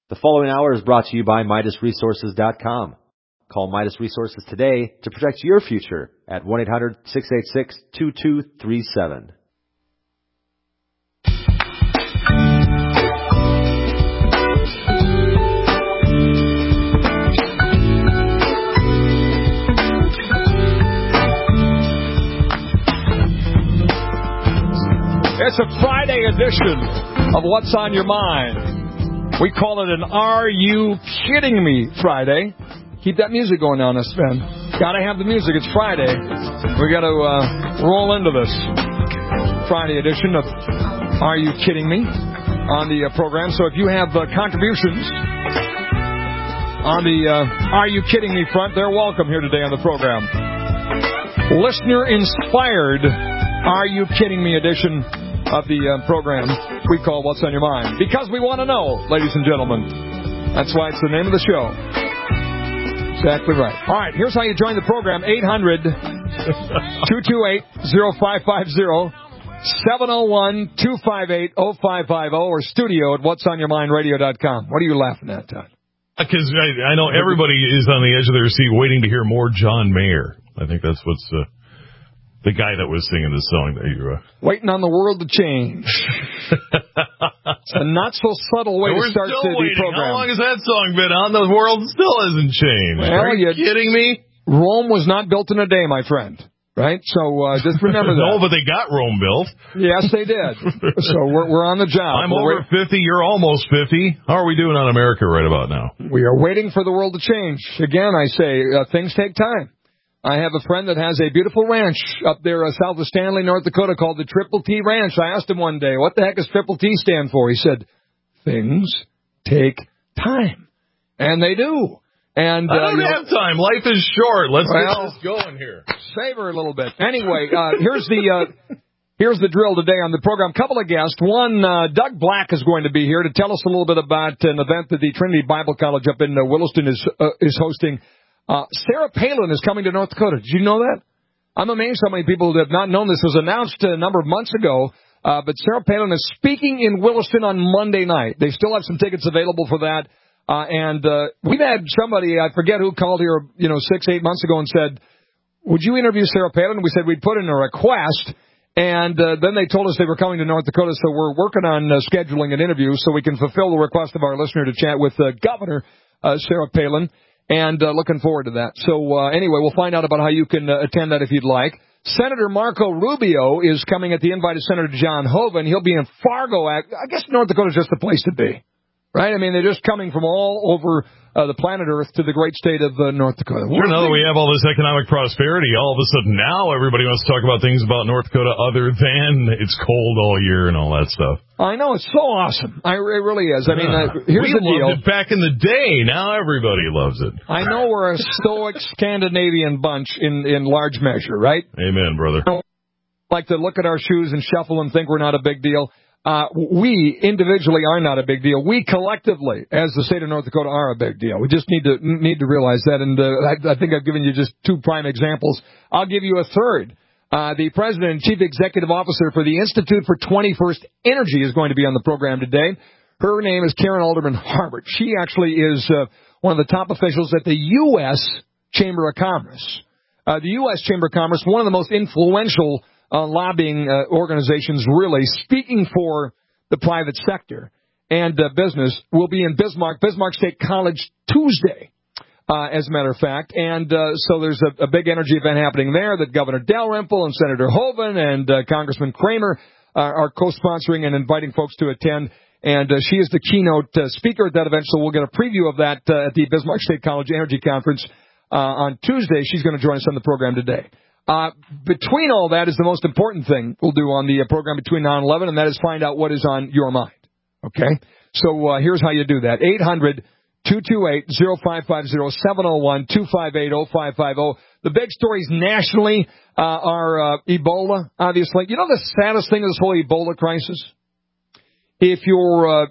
The following hour is brought to you by MidasResources.com. Call Midas Resources today to protect your future at 1-800-686-2237. It's a Friday edition of What's on Your Mind. We call it an Are You Kidding Me Friday. Keep that music going on us, Ben. Gotta have the music. It's Friday. We gotta roll into this Friday edition of Are You Kidding Me on the program. So if you have contributions on the Are You Kidding Me front, they're welcome here today on the program. Listener-inspired Are You Kidding Me edition of the program we call What's on Your Mind. Because we want to know, ladies and gentlemen. That's why it's the name of the show. Exactly right. All right, here's how you join the program. 800-228-0550, 701-258-0550, or studio at whatsonyourmindradio.com. What are you laughing at, Todd? Because I know everybody is on the edge of their seat waiting to hear more John Mayer. I think that's what's... the guy that was singing the song that you waiting on the world to change. It's a not-so-subtle way to start the program. How long has that song been on? The world still hasn't changed. Well, are you kidding me? Rome was not built in a day, my friend. Right? So just remember that. No, but they got Rome built. Yes, they did. So we're on the job. I'm over 50. You're almost 50. How are we doing on America right about now? We are waiting for the world to change. Again, I say things take time. I have a friend that has a beautiful ranch up there south of Stanley, North Dakota, called the Triple T Ranch. I asked him one day, what the heck does Triple T stand for? He said, things take time. And they do. And I don't have time. Life is short. Let's get this going here. Savor a little bit. Anyway, here's the drill today on the program. Couple of guests. One, Doug Black is going to be here to tell us a little bit about an event that the Trinity Bible College up in Williston is hosting. Sarah Palin is coming to North Dakota. Did you know that? I'm amazed how many people have not known this. It was announced a number of months ago, but Sarah Palin is speaking in Williston on Monday night. They still have some tickets available for that. And we've had somebody, I forget who, called here, 6-8 months ago and said, would you interview Sarah Palin? We said we'd put in a request. And then they told us they were coming to North Dakota, so we're working on scheduling an interview so we can fulfill the request of our listener to chat with Governor Sarah Palin. And looking forward to that. So anyway, we'll find out about how you can attend that if you'd like. Senator Marco Rubio is coming at the invite of Senator John Hoeven. He'll be in Fargo. I guess North Dakota is just the place to be. Right? I mean, they're just coming from all over the planet Earth to the great state of North Dakota. Sure, now that we have all this economic prosperity, all of a sudden now everybody wants to talk about things about North Dakota other than it's cold all year and all that stuff. I know, it's so awesome. It really is. I mean, here's the deal. We loved it back in the day. Now everybody loves it. I know we're a stoic Scandinavian bunch in large measure, right? Amen, brother. Like to look at our shoes and shuffle and think we're not a big deal. We individually are not a big deal. We collectively, as the state of North Dakota, are a big deal. We just need to realize that. And I think I've given you just two prime examples. I'll give you a third. The president and chief executive officer for the Institute for 21st Energy is going to be on the program today. Her name is Karen Alderman Harbert. She actually is one of the top officials at the U.S. Chamber of Commerce. The U.S. Chamber of Commerce, one of the most influential lobbying organizations, really, speaking for the private sector and business, will be in Bismarck State College Tuesday, as a matter of fact. And so there's a big energy event happening there that Governor Dalrymple and Senator Hoeven and Congressman Kramer are co-sponsoring and inviting folks to attend. And she is the keynote speaker at that event, so we'll get a preview of that at the Bismarck State College Energy Conference on Tuesday. She's going to join us on the program today. Between all that is the most important thing we'll do on the program between now and 11, and that is find out what is on your mind. Okay? So here's how you do that. 800-228-0550, 701-258-0550. The big stories nationally are Ebola, obviously. You know the saddest thing of this whole Ebola crisis? If you're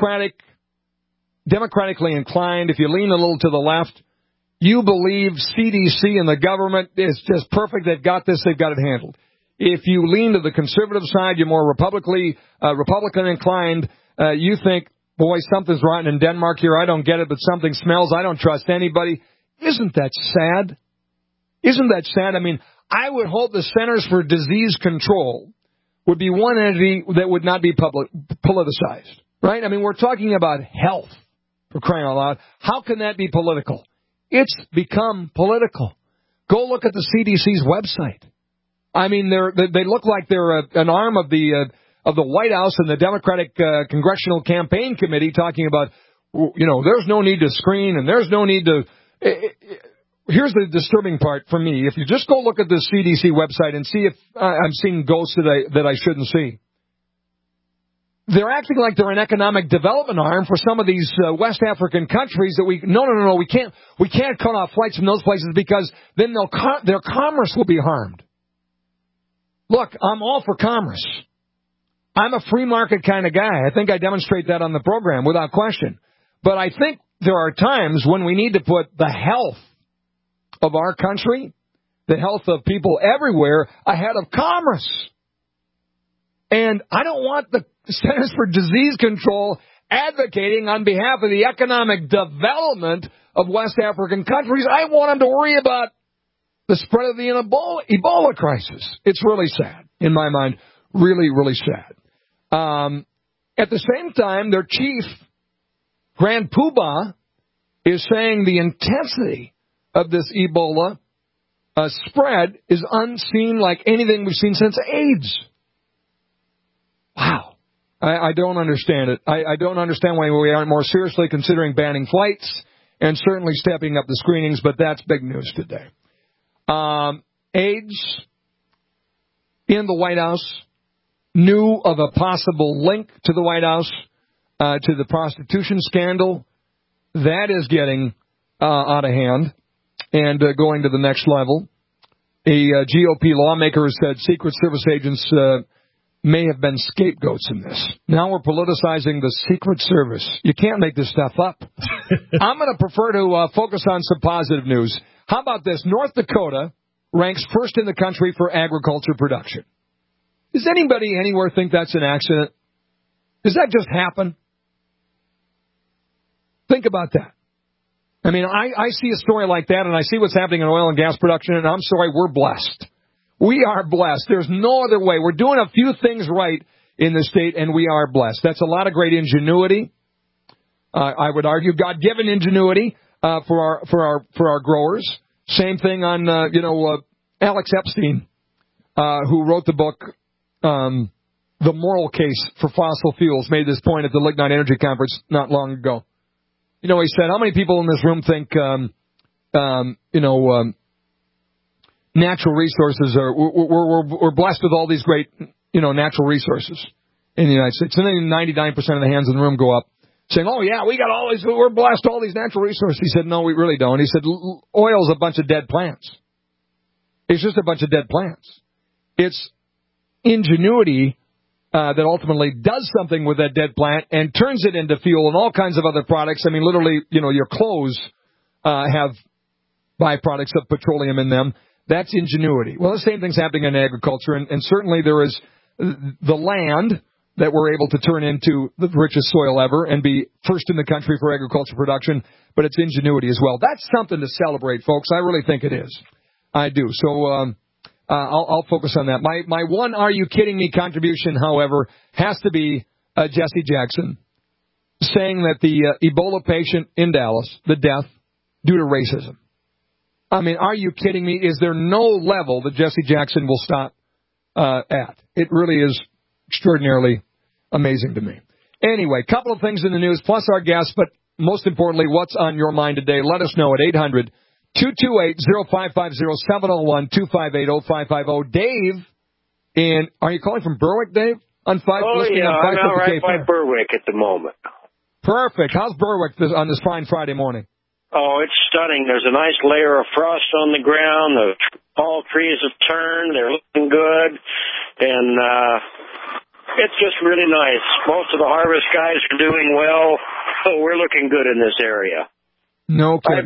democratically inclined, if you lean a little to the left, you believe CDC and the government is just perfect. They've got this. They've got it handled. If you lean to the conservative side, you're more Republican inclined. You think, boy, something's rotten in Denmark here. I don't get it, but something smells. I don't trust anybody. Isn't that sad? Isn't that sad? I mean, I would hope the Centers for Disease Control would be one entity that would not be politicized, right? I mean, we're talking about health, for crying out loud. How can that be political? It's become political. Go look at the CDC's website. I mean, they look like they're an arm of the White House and the Democratic Congressional Campaign Committee talking about, there's no need to screen and there's no need to. Here's the disturbing part for me. If you just go look at the CDC website and see if I'm seeing ghosts that I shouldn't see. They're acting like they're an economic development arm for some of these West African countries that we can't cut off flights from those places because then their commerce will be harmed. Look, I'm all for commerce. I'm a free market kind of guy. I think I demonstrate that on the program without question. But I think there are times when we need to put the health of our country, the health of people everywhere, ahead of commerce. And I don't want the Centers for Disease Control advocating on behalf of the economic development of West African countries. I want them to worry about the spread of the Ebola crisis. It's really sad, in my mind, really, really sad. At the same time, their chief, Grand Poobah, is saying the intensity of this Ebola spread is unseen like anything we've seen since AIDS. Wow. I don't understand it. I don't understand why we aren't more seriously considering banning flights and certainly stepping up the screenings, but that's big news today. AIDS in the White House, knew of a possible link to the White House, to the prostitution scandal. That is getting out of hand and going to the next level. A GOP lawmaker said Secret Service agents may have been scapegoats in this. Now we're politicizing the Secret Service. You can't make this stuff up. I'm going to prefer to focus on some positive news. How about this? North Dakota ranks first in the country for agriculture production. Does anybody anywhere think that's an accident? Does that just happen? Think about that. I mean, I see a story like that, and I see what's happening in oil and gas production, and I'm sorry, we're blessed. We are blessed. There's no other way. We're doing a few things right in the state, and we are blessed. That's a lot of great ingenuity. I would argue God-given ingenuity for our growers. Same thing on Alex Epstein, who wrote the book The Moral Case for Fossil Fuels, made this point at the Lignite Energy Conference not long ago. He said, how many people in this room think natural resources are, we're blessed with all these great, natural resources in the United States. And then 99% of the hands in the room go up saying, oh yeah, we got all these, we're blessed with all these natural resources. He said, no, we really don't. He said, oil's a bunch of dead plants. It's just a bunch of dead plants. It's ingenuity that ultimately does something with that dead plant and turns it into fuel and all kinds of other products. I mean, literally, your clothes have byproducts of petroleum in them. That's ingenuity. Well, the same thing's happening in agriculture, and certainly there is the land that we're able to turn into the richest soil ever and be first in the country for agriculture production, but it's ingenuity as well. That's something to celebrate, folks. I really think it is. I do. So I'll focus on that. My one Are You Kidding Me contribution, however, has to be Jesse Jackson saying that the Ebola patient in Dallas, the death, due to racism. I mean, are you kidding me? Is there no level that Jesse Jackson will stop at? It really is extraordinarily amazing to me. Anyway, couple of things in the news, plus our guests, but most importantly, what's on your mind today? Let us know at 800-228-0550-701-258-0550. Dave, are you calling from Berwick, Dave? Oh, yeah, I'm out right by Berwick at the moment. Perfect. How's Berwick on this fine Friday morning? Oh, it's stunning. There's a nice layer of frost on the ground. The tall trees have turned. They're looking good. And it's just really nice. Most of the harvest guys are doing well. So we're looking good in this area. No kidding.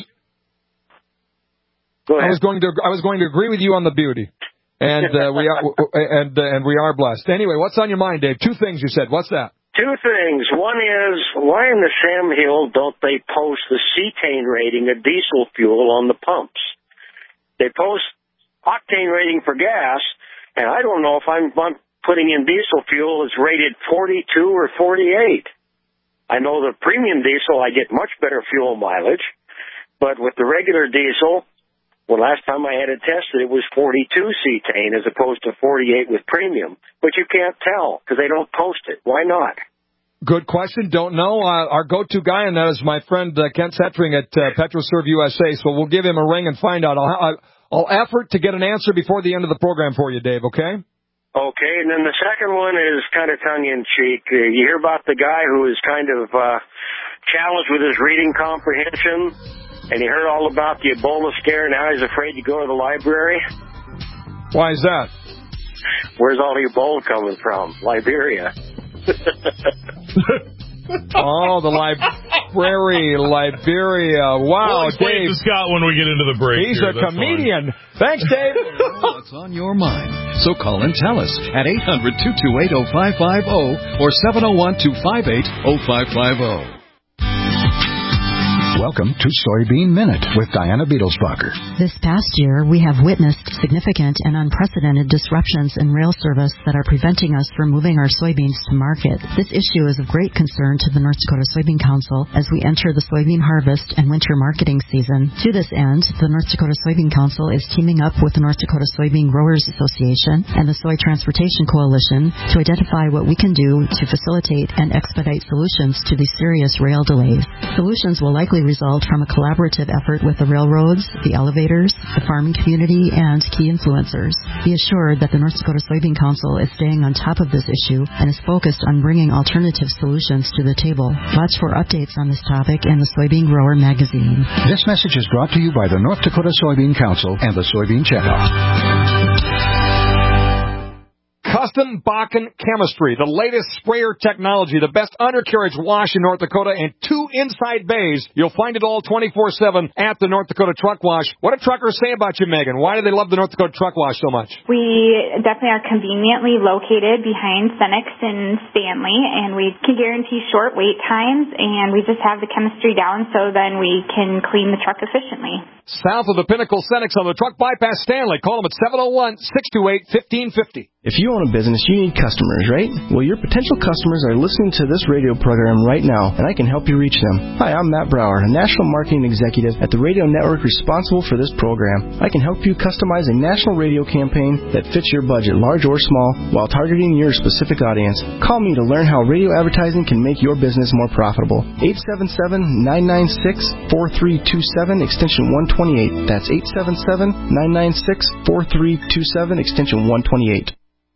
Go ahead. I was going to agree with you on the beauty. And we are blessed. Anyway, what's on your mind, Dave? Two things you said. What's that? Two things. One is, why in the Sam Hill don't they post the cetane rating of diesel fuel on the pumps? They post octane rating for gas, and I don't know if I'm putting in diesel fuel is rated 42 or 48. I know the premium diesel, I get much better fuel mileage, but with the regular diesel, well, last time I had it tested, it was 42 cetane as opposed to 48 with premium. But you can't tell because they don't post it. Why not? Good question. Don't know. Our go-to guy on that is my friend Kent Settring at PetroServe USA, so we'll give him a ring and find out. I'll effort to get an answer before the end of the program for you, Dave, okay? Okay, and then the second one is kind of tongue-in-cheek. You hear about the guy who is kind of challenged with his reading comprehension, and he heard all about the Ebola scare, now he's afraid to go to the library? Why is that? Where's all the Ebola coming from? Liberia. Oh, the library, Liberia. Wow, Explain Dave. to Scott when we get into the break. He's here. a comedian. Thanks, Dave. What's on your mind? So call and tell us at 800-228-0550 or 701-258-0550. Welcome to Soybean Minute with Diana Beetlesbacher. This past year, we have witnessed significant and unprecedented disruptions in rail service that are preventing us from moving our soybeans to market. This issue is of great concern to the North Dakota Soybean Council as we enter the soybean harvest and winter marketing season. To this end, the North Dakota Soybean Council is teaming up with the North Dakota Soybean Growers Association and the Soy Transportation Coalition to identify what we can do to facilitate and expedite solutions to these serious rail delays. Solutions will likely result from a collaborative effort with the railroads, the elevators, the farming community, and key influencers. Be assured that the North Dakota Soybean Council is staying on top of this issue and is focused on bringing alternative solutions to the table. Watch for updates on this topic in the Soybean Grower magazine. This message is brought to you by the North Dakota Soybean Council and the Soybean Checkoff. Custom Bakken Chemistry, the latest sprayer technology, the best undercarriage wash in North Dakota, and 2 inside bays. You'll find it all 24/7 at the North Dakota Truck Wash. What do truckers say about you, Megan? Why do they love the North Dakota Truck Wash so much? We definitely are conveniently located behind Cenex and Stanley, and we can guarantee short wait times, and we just have the chemistry down so then we can clean the truck efficiently. South of the Pinnacle Cenex on the Truck Bypass Stanley. Call them at 701-628-1550. If you own a business, you need customers, right? Well, your potential customers are listening to this radio program right now, and I can help you reach them. Hi, I'm Matt Brower, a national marketing executive at the radio network responsible for this program. I can help you customize a national radio campaign that fits your budget, large or small, while targeting your specific audience. Call me to learn how radio advertising can make your business more profitable. 877-996-4327, extension 128. That's 877-996-4327, extension 128.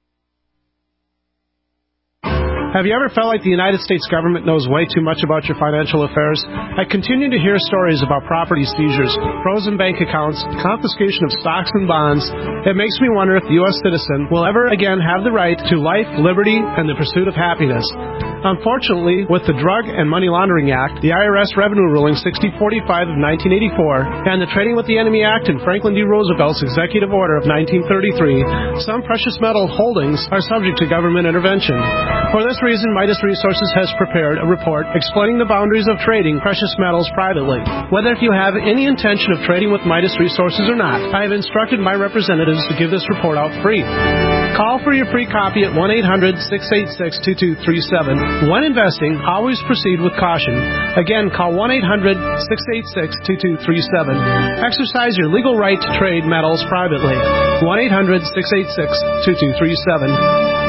Have you ever felt like the United States government knows way too much about your financial affairs? I continue to hear stories about property seizures, frozen bank accounts, confiscation of stocks and bonds. It makes me wonder if the U.S. citizen will ever again have the right to life, liberty, and the pursuit of happiness. Unfortunately, with the Drug and Money Laundering Act, the IRS Revenue Ruling 6045 of 1984, and the Trading with the Enemy Act and Franklin D. Roosevelt's Executive Order of 1933, some precious metal holdings are subject to government intervention. For this reason, Midas Resources has prepared a report explaining the boundaries of trading precious metals privately. Whether if you have any intention of trading with Midas Resources or not, I have instructed my representatives to give this report out free. Call for your free copy at 1-800-686-2237. When investing, always proceed with caution. Again, call 1-800-686-2237. Exercise your legal right to trade metals privately. 1-800-686-2237.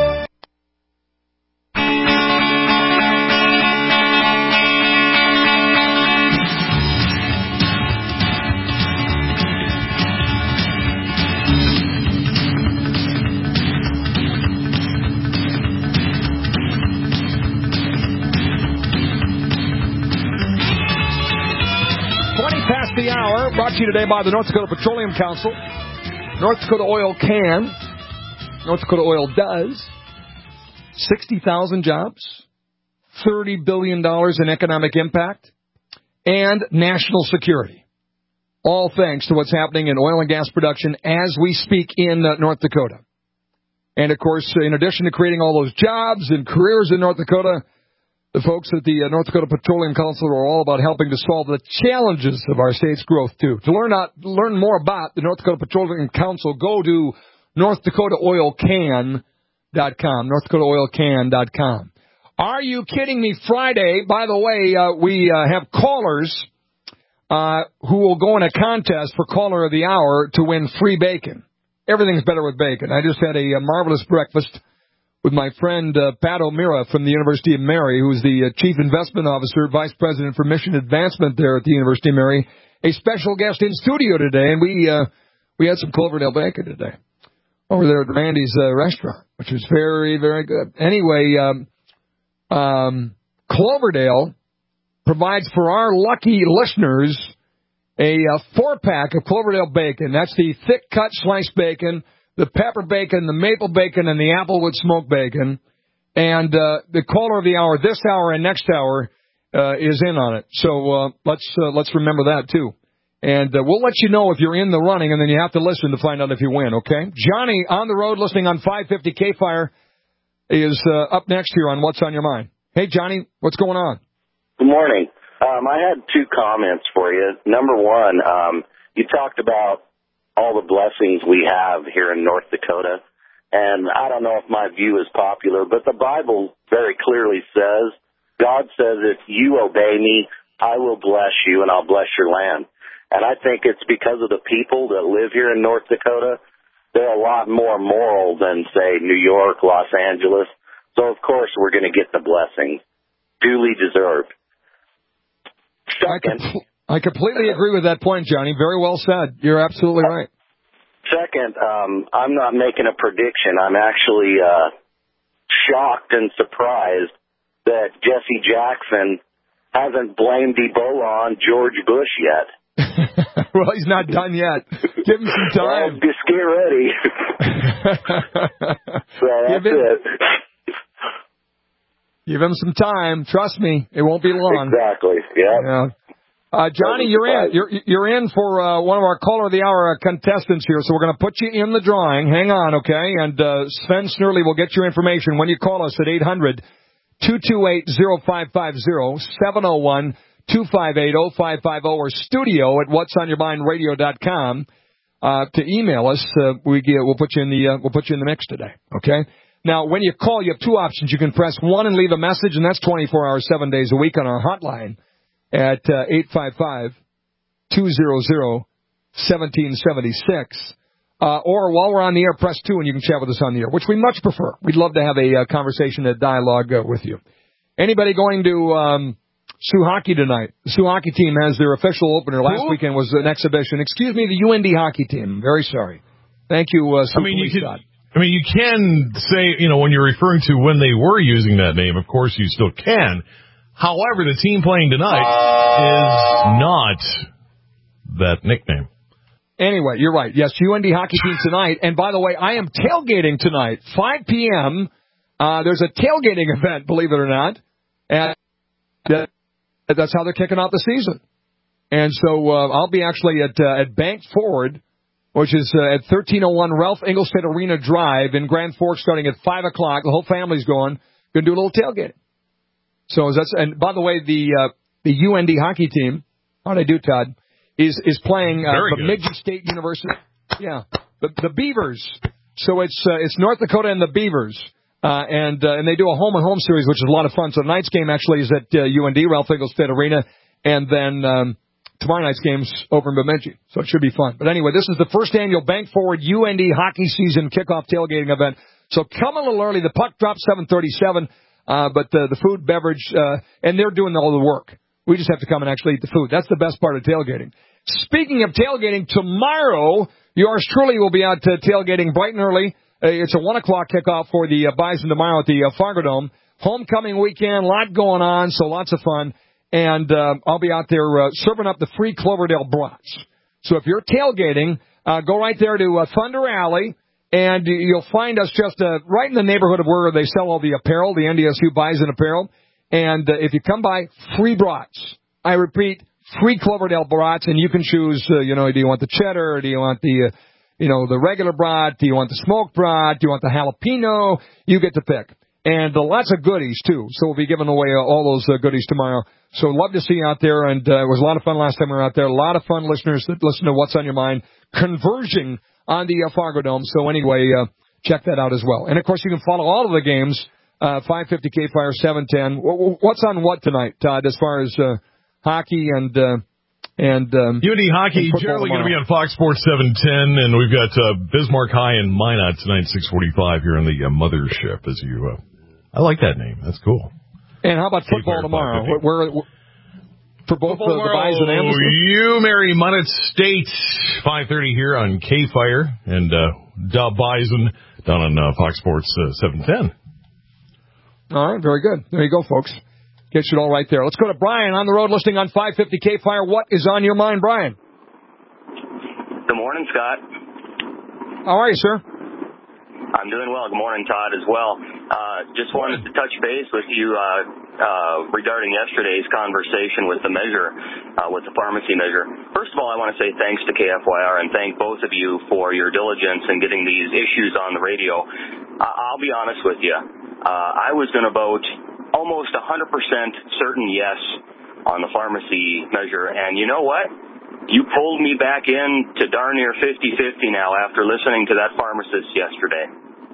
Brought to you today by the North Dakota Petroleum Council. North Dakota Oil can. North Dakota Oil does. 60,000 jobs. $30 billion in economic impact. And national security. All thanks to what's happening in oil and gas production as we speak in North Dakota. And, of course, in addition to creating all those jobs and careers in North Dakota, the folks at the North Dakota Petroleum Council are all about helping to solve the challenges of our state's growth, too. To learn more about the North Dakota Petroleum Council, go to NorthDakotaOilCan.com, NorthDakotaOilCan.com. Are you kidding me? Friday, by the way, we have callers who will go in a contest for Caller of the Hour to win free bacon. Everything's better with bacon. I just had a marvelous breakfast with my friend Pat O'Meara from the University of Mary, who's the Chief Investment Officer, Vice President for Mission Advancement there at the University of Mary, a special guest in studio today, and we had some Cloverdale bacon today over there at Randy's restaurant, which was very, very good. Anyway, Cloverdale provides for our lucky listeners a 4-pack of Cloverdale bacon. That's the thick-cut sliced bacon, the pepper bacon, the maple bacon, and the applewood smoked bacon. And the Caller of the Hour this hour and next hour is in on it. So let's remember that, too. And we'll let you know if you're in the running, and then you have to listen to find out if you win, okay? Johnny, on the road, listening on 550 K-Fire, is up next here on What's on Your Mind. Hey, Johnny, what's going on? Good morning. I had 2 comments for you. Number one, you talked about all the blessings we have here in North Dakota, and I don't know if my view is popular, but the Bible very clearly says, God says, if you obey me, I will bless you and I'll bless your land. And I think it's because of the people that live here in North Dakota. They're a lot more moral than, say, New York, Los Angeles. So, of course, we're going to get the blessings. Duly deserved. Second, I completely agree with that point, Johnny. Very well said. You're absolutely right. Second, I'm not making a prediction. I'm actually shocked and surprised that Jesse Jackson hasn't blamed Ebola on George Bush yet. Well, he's not done yet. Give him some time. Well, just get ready. So that's it. Give him some time. Trust me, it won't be long. Exactly. Yeah. Johnny, you're in. You're in for one of our Caller of the Hour contestants here, so we're going to put you in the drawing. Hang on, okay? And Sven Snurley will get your information when you call us at 800-228-0550, 701-258-0550, or studio at whatsonyourmindradio.com to email us. We'll put you in the mix today, okay? Now, when you call, you have 2 options. You can press 1 and leave a message, and that's 24 hours, 7 days a week on our hotline at 855-200-1776. Or while we're on the air, press 2 and you can chat with us on the air, which we much prefer. We'd love to have a conversation, a dialogue with you. Anybody going to Sioux Hockey tonight? The Sioux Hockey team has their official opener. Last weekend was an exhibition. Excuse me, the UND hockey team. Very sorry. Thank you, Sioux you can say, when you're referring to when they were using that name, of course you still can. However, the team playing tonight is not that nickname. Anyway, you're right. Yes, UND hockey team tonight. And by the way, I am tailgating tonight, 5 p.m. There's a tailgating event, believe it or not. And that's how they're kicking off the season. And so I'll be actually at Bank Forward, which is at 1301 Ralph Engelstad Arena Drive in Grand Forks, starting at 5 o'clock. The whole family's going to do a little tailgating. So and by the way, the UND hockey team, how'd I do, Todd, is playing Bemidji State University. Yeah, the Beavers. So it's North Dakota and the Beavers, and they do a home and home series, which is a lot of fun. So tonight's game actually is at UND Ralph Engelstad Arena, and then tomorrow night's game's over in Bemidji. So it should be fun. But anyway, this is the first annual Bank Forward UND hockey season kickoff tailgating event. So come a little early. The puck drops 7:37. But the food, beverage, and they're doing all the work. We just have to come and actually eat the food. That's the best part of tailgating. Speaking of tailgating, tomorrow, yours truly will be out tailgating bright and early. It's a 1 o'clock kickoff for the Bison tomorrow at the Fargo Dome. Homecoming weekend, a lot going on, so lots of fun. And I'll be out there serving up the free Cloverdale brats. So if you're tailgating, go right there to Thunder Alley. And you'll find us just right in the neighborhood of where they sell all the apparel, the NDSU Bison apparel. And if you come by, free brats. I repeat, free Cloverdale brats, and you can choose, do you want the cheddar, or do you want the the regular brat? Do you want the smoked brat? Do you want the jalapeno? You get to pick. And lots of goodies, too. So we'll be giving away all those goodies tomorrow. So love to see you out there. And it was a lot of fun last time we were out there. A lot of fun listeners that listen to What's on Your Mind converging on the Fargo Dome. So anyway, check that out as well. And, of course, you can follow all of the games, 550 K-Fire, 710. What's on what tonight, Todd, as far as hockey and UND hockey generally going to be on Fox Sports 710, and we've got Bismarck High and Minot tonight, 6:45 here on the Mothership. As you, I like that name. That's cool. And how about football tomorrow? Where for both the Bison and you marry Minot State, 5:30 here on K-Fire, and Dub Bison down on Fox Sports 710. All right, very good. There you go, folks. Gets it all right there. Let's go to Brian on the road listening on 550 K-Fire. What is on your mind, Brian? Good morning, Scott. How are you, sir? I'm doing well. Good morning, Todd, as well. Just wanted to touch base with you regarding yesterday's conversation with the measure, with the pharmacy measure. First of all, I want to say thanks to KFYR and thank both of you for your diligence in getting these issues on the radio. I'll be honest with you. I was going to vote almost 100% certain yes on the pharmacy measure, and you know what? You pulled me back in to darn near 50-50 now after listening to that pharmacist yesterday.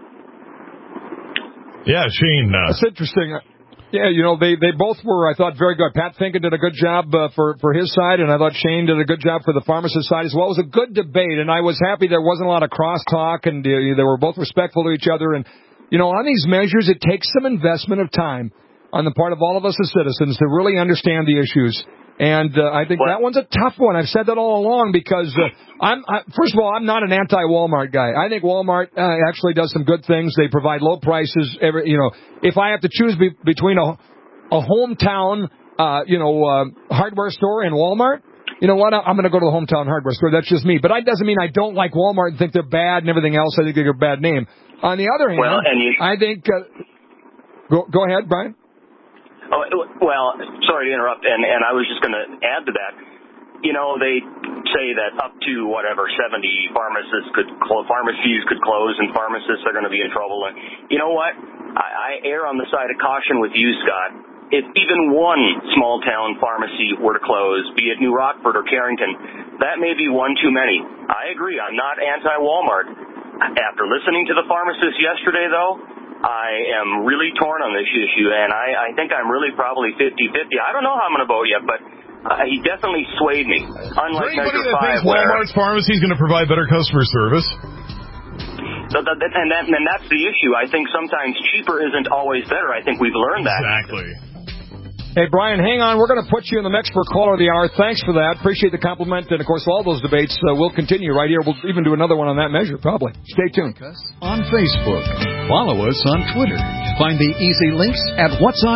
Yeah, Shane. That's interesting. Yeah, they both were, I thought, very good. Pat Finken did a good job for his side, and I thought Shane did a good job for the pharmacist side as well. It was a good debate, and I was happy there wasn't a lot of crosstalk, and they were both respectful to each other. And, on these measures, it takes some investment of time on the part of all of us as citizens to really understand the issues. And I think that one's a tough one. I've said that all along because, first of all, I'm not an anti-Walmart guy. I think Walmart actually does some good things. They provide low prices. If I have to choose between a hometown, hardware store and Walmart, you know what? I'm going to go to the hometown hardware store. That's just me. But that doesn't mean I don't like Walmart and think they're bad and everything else. I think they're a bad name. On the other hand, I think go ahead, Brian. Oh, well, sorry to interrupt, and I was just going to add to that. They say that up to 70 pharmacies could close, and pharmacists are going to be in trouble. And you know what? I err on the side of caution with you, Scott. If even one small town pharmacy were to close, be it New Rockford or Carrington, that may be one too many. I agree. I'm not anti-Walmart. After listening to the pharmacist yesterday, though, I am really torn on this issue, and I think I'm really probably 50-50. I don't know how I'm going to vote yet, but he definitely swayed me. Unlike Measure 5, Walmart's pharmacy is going to provide better customer service. And that's the issue. I think sometimes cheaper isn't always better. I think we've learned that. Exactly. Hey, Brian, hang on. We're going to put you in the mix for Caller of the Hour. Thanks for that. Appreciate the compliment. And, of course, all those debates will continue right here. We'll even do another one on that measure, probably. Stay tuned. On Facebook. Follow us on Twitter. Find the easy links at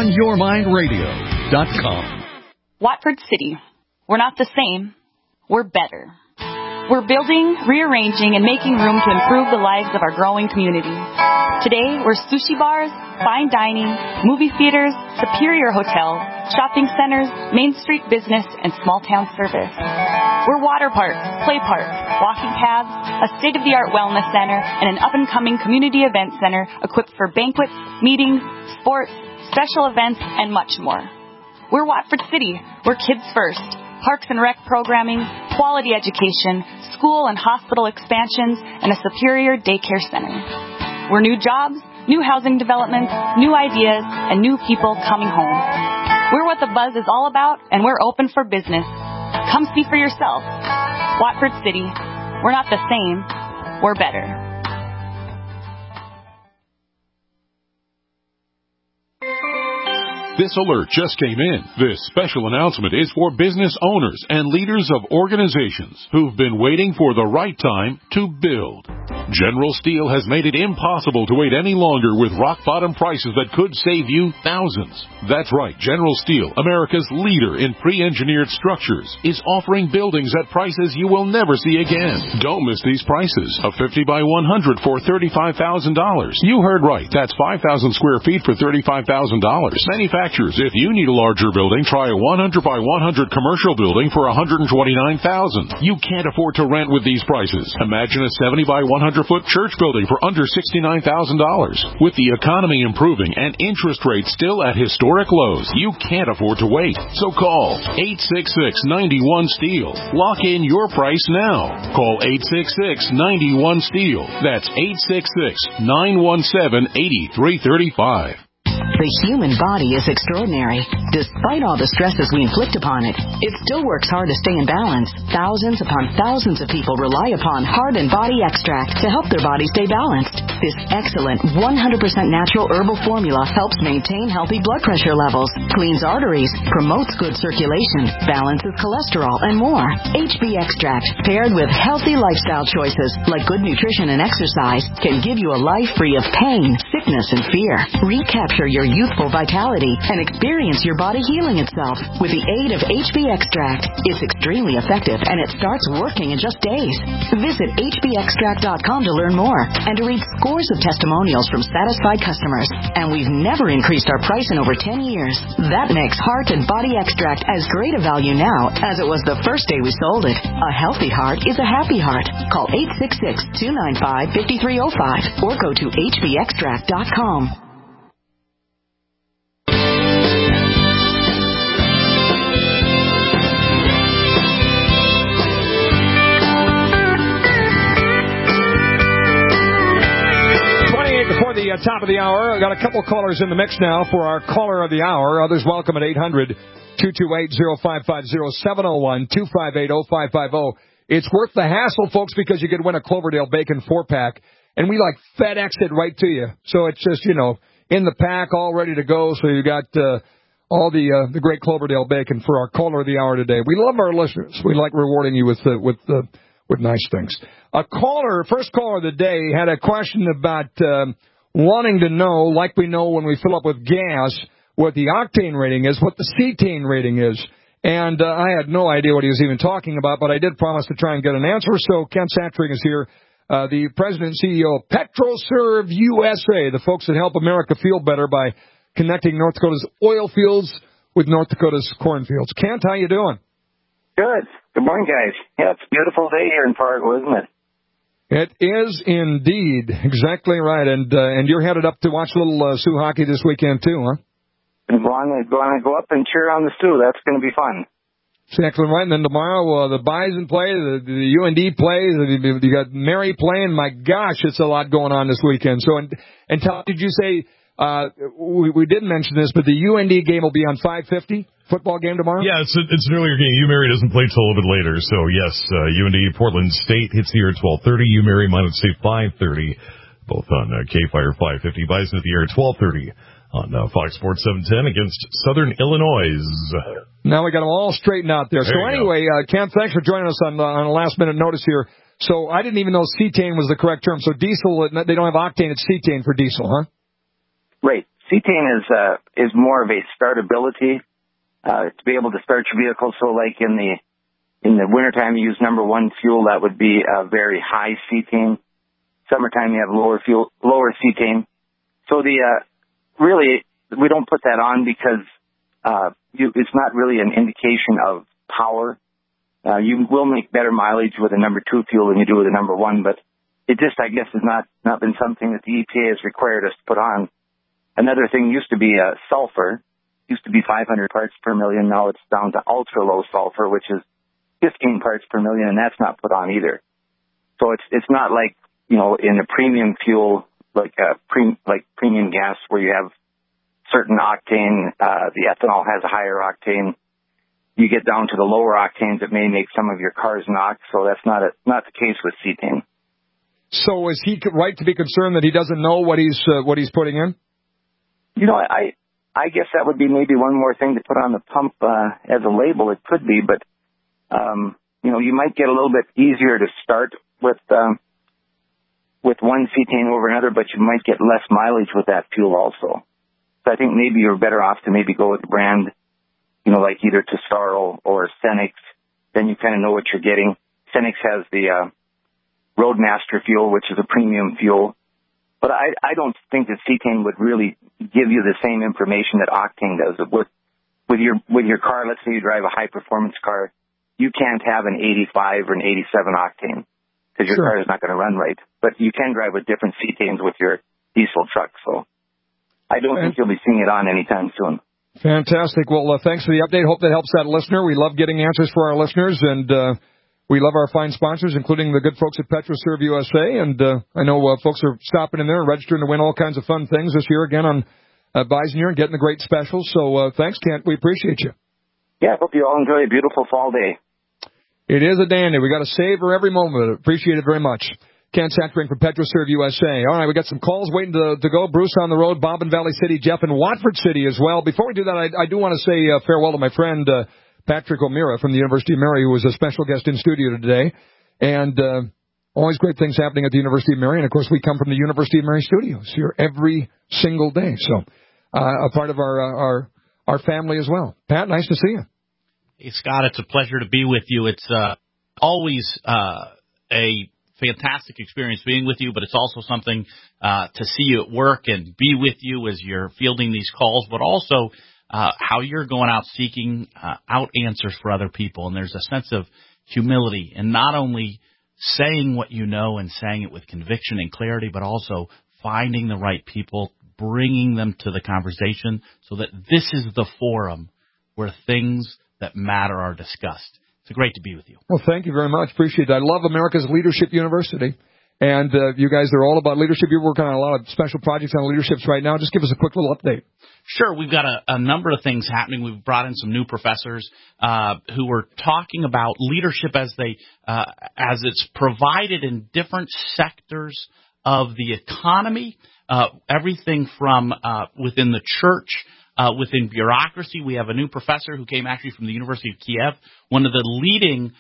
whatsonyourmindradio.com. Watford City. We're not the same. We're better. We're building, rearranging, and making room to improve the lives of our growing community. Today, we're sushi bars, fine dining, movie theaters, superior hotels, shopping centers, Main Street business, and small-town service. We're water parks, play parks, walking paths, a state-of-the-art wellness center, and an up-and-coming community event center equipped for banquets, meetings, sports, special events, and much more. We're Watford City. We're kids first. Parks and rec programming, quality education, school and hospital expansions, and a superior daycare center. We're new jobs, new housing developments, new ideas, and new people coming home. We're what the buzz is all about, and we're open for business. Come see for yourself. Watford City. We're not the same. We're better. This alert just came in. This special announcement is for business owners and leaders of organizations who've been waiting for the right time to build. General Steel has made it impossible to wait any longer with rock-bottom prices that could save you thousands. That's right, General Steel, America's leader in pre-engineered structures, is offering buildings at prices you will never see again. Don't miss these prices. A 50 by 100 for $35,000. You heard right. That's 5,000 square feet for $35,000. Manufactured manufacturers. If you need a larger building, try a 100 by 100 commercial building for $129,000. You can't afford to rent with these prices. Imagine a 70 by 100 foot church building for under $69,000. With the economy improving and interest rates still at historic lows, you can't afford to wait. So call 866-91-STEEL. Lock in your price now. Call 866-91-STEEL. That's 866-917-8335. The human body is extraordinary. Despite all the stresses we inflict upon it, it still works hard to stay in balance. Thousands upon thousands of people rely upon Heart and Body Extract to help their body stay balanced. This excellent 100% natural herbal formula helps maintain healthy blood pressure levels, cleans arteries, promotes good circulation, balances cholesterol, and more. HB Extract, paired with healthy lifestyle choices like good nutrition and exercise, can give you a life free of pain, sickness, and fear. Recapture your youthful vitality and experience your body healing itself with the aid of HB Extract. It's extremely effective and it starts working in just days. Visit hbextract.com to learn more and to read scores of testimonials from satisfied customers. And we've never increased our price in over 10 years. That makes Heart and Body Extract as great a value now as it was the first day we sold it. A healthy heart is a happy heart. Call 866-295-5305 or go to hbextract.com. Before the top of the hour, I've got a couple callers in the mix now for our caller of the hour. Others welcome at 800-228-0550, 701-258-0550. It's worth the hassle, folks, because you could win a Cloverdale Bacon 4-pack, and we FedEx it right to you. So it's just, in the pack, all ready to go. So you got all the great Cloverdale Bacon for our caller of the hour today. We love our listeners. We like rewarding you with nice things. First caller of the day, had a question about wanting to know, like we know when we fill up with gas, what the octane rating is, what the cetane rating is. And I had no idea what he was even talking about, but I did promise to try and get an answer. So Kent Satring is here, the president and CEO of PetroServe USA, the folks that help America feel better by connecting North Dakota's oil fields with North Dakota's cornfields. Kent, how you doing? Good. Good morning, guys. Yeah, it's a beautiful day here in Fargo, isn't it? It is indeed. Exactly right. And you're headed up to watch a little Sioux hockey this weekend, too, huh? I'm going to go up and cheer on the Sioux. That's going to be fun. Exactly right. And then tomorrow, the Bison play, the UND plays, you got Mary playing. My gosh, it's a lot going on this weekend. So, and Todd, did you say, we didn't mention this, but the UND game will be on 5:50? Football game tomorrow? Yeah, it's an earlier game. UMary doesn't play till a little bit later. So, yes, UND Portland State hits here at 12:30. UMary Minot State 5:30. Both on K-Fire 5:50. Bison at the air at 12:30 on Fox Sports 710 against Southern Illinois. Now we got them all straightened out there. So anyway, Cam, thanks for joining us on a last-minute notice here. So I didn't even know cetane was the correct term. So diesel, they don't have octane, it's cetane for diesel, huh? Right. Cetane is more of a startability. To be able to start your vehicle. So like in the wintertime, you use number one fuel, that would be a very high cetane. Summertime, you have lower cetane. So really, we don't put that on because it's not really an indication of power. You will make better mileage with a number two fuel than you do with a number one, but it just, I guess, has not been something that the EPA has required us to put on. Another thing used to be sulfur. Used to be 500 parts per million. Now it's down to ultra low sulfur, which is 15 parts per million, and that's not put on either. So it's not like, in a premium fuel, like premium gas where you have certain octane, the ethanol has a higher octane. You get down to the lower octanes, it may make some of your cars knock. So that's not the case with cetane. So is he right to be concerned that he doesn't know what he's putting in? I guess that would be maybe one more thing to put on the pump as a label. It could be, but you might get a little bit easier to start with one cetane over another, but you might get less mileage with that fuel also. So I think maybe you're better off to maybe go with a brand, like either Tesoro or Cenex. Then you kind of know what you're getting. Cenex has the Roadmaster fuel, which is a premium fuel. But I don't think that cetane would really, give you the same information that octane does. With your car, let's say you drive a high performance car, you can't have an 85 or an 87 octane because your car is not going to run right. But you can drive with different cetanes with your diesel truck. So I don't think you'll be seeing it on anytime soon. Fantastic. Well, thanks for the update. Hope that helps that listener. We love getting answers for our listeners, and we love our fine sponsors, including the good folks at PetroServe USA. And I know folks are stopping in there and registering to win all kinds of fun things this year again on Bison Year and getting the great specials. So thanks, Kent. We appreciate you. Yeah, hope you all enjoy a beautiful fall day. It is a dandy. We got to savor every moment of it. Appreciate it very much. Ken Satchering from PetroServe USA. All right, we got some calls waiting to go. Bruce on the road, Bob in Valley City, Jeff in Watford City as well. Before we do that, I do want to say farewell to my friend Patrick O'Meara from the University of Mary, who was a special guest in studio today. And always great things happening at the University of Mary. And, of course, we come from the University of Mary studios here every single day. So a part of our family as well. Pat, nice to see you. Hey, Scott, it's a pleasure to be with you. It's always a fantastic experience being with you, but it's also something to see you at work and be with you as you're fielding these calls, but also how you're going out seeking out answers for other people. And there's a sense of humility in not only saying what you know and saying it with conviction and clarity, but also finding the right people, bringing them to the conversation so that this is the forum where things that matter are discussed. It's great to be with you. Well, thank you very much. Appreciate it. I love America's Leadership University. And you guys are all about leadership. You're working on a lot of special projects on leaderships right now. Just give us a quick little update. Sure. We've got a number of things happening. We've brought in some new professors who are talking about leadership as it's provided in different sectors of the economy, everything from within the church, within bureaucracy. We have a new professor who came actually from the University of Kiev, one of the leading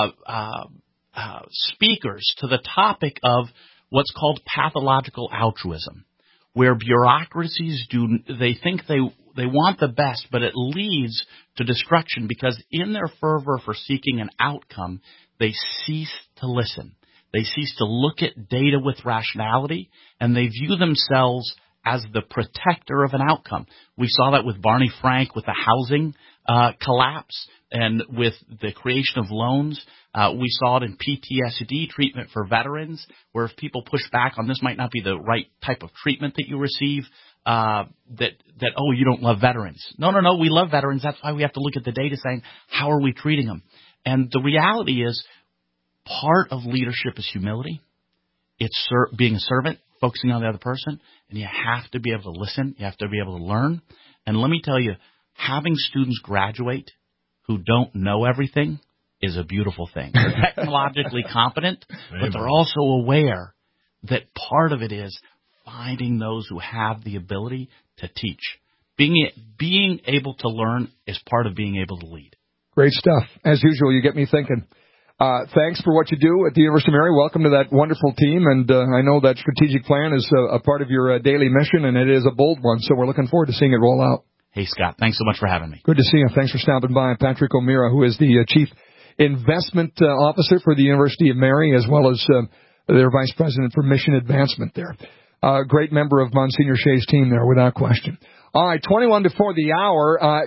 speakers to the topic of what's called pathological altruism, where bureaucracies they think they want the best, but it leads to destruction because in their fervor for seeking an outcome, they cease to listen. They cease to look at data with rationality, and they view themselves as the protector of an outcome. We saw that with Barney Frank with the housing collapse and with the creation of loans. We saw it in PTSD treatment for veterans, where if people push back on this might not be the right type of treatment that you receive, you don't love veterans. No, we love veterans. That's why we have to look at the data saying, how are we treating them? And the reality is part of leadership is humility. It's being a servant, focusing on the other person, and you have to be able to listen. You have to be able to learn. And let me tell you, having students graduate who don't know everything is a beautiful thing. They're technologically competent, but they're also aware that part of it is finding those who have the ability to teach. Being able to learn is part of being able to lead. Great stuff. As usual, you get me thinking. Thanks for what you do at the University of Mary. Welcome to that wonderful team. And I know that strategic plan is a part of your daily mission, and it is a bold one. So we're looking forward to seeing it roll out. Hey, Scott, thanks so much for having me. Good to see you. Thanks for stopping by. Patrick O'Meara, who is the Chief Investment Officer for the University of Mary, as well as their Vice President for Mission Advancement there. Great member of Monsignor Shea's team there, without question. All right, 21 before the hour.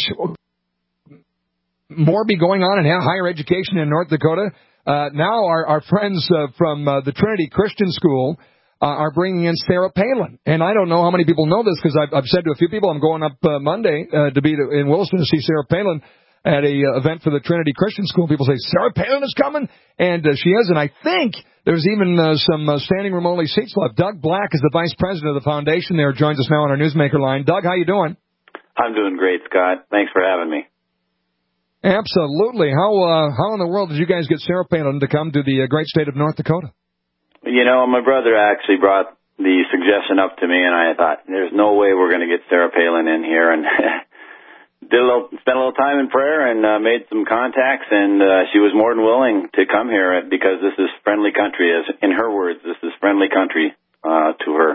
More be going on in higher education in North Dakota. Now our friends from the Trinity Christian School are bringing in Sarah Palin. And I don't know how many people know this because I've said to a few people I'm going up Monday to be in Williston to see Sarah Palin at a event for the Trinity Christian School. People say, Sarah Palin is coming? And she is. And I think there's even some standing room only seats left. Doug Black is the vice president of the foundation there, joins us now on our Newsmaker line. Doug, how you doing? I'm doing great, Scott. Thanks for having me. Absolutely. How in the world did you guys get Sarah Palin to come to the great state of North Dakota? You know, my brother actually brought the suggestion up to me, and I thought, there's no way we're going to get Sarah Palin in here. And spent a little time in prayer and made some contacts, and she was more than willing to come here because this is friendly country. As in her words, this is friendly country to her.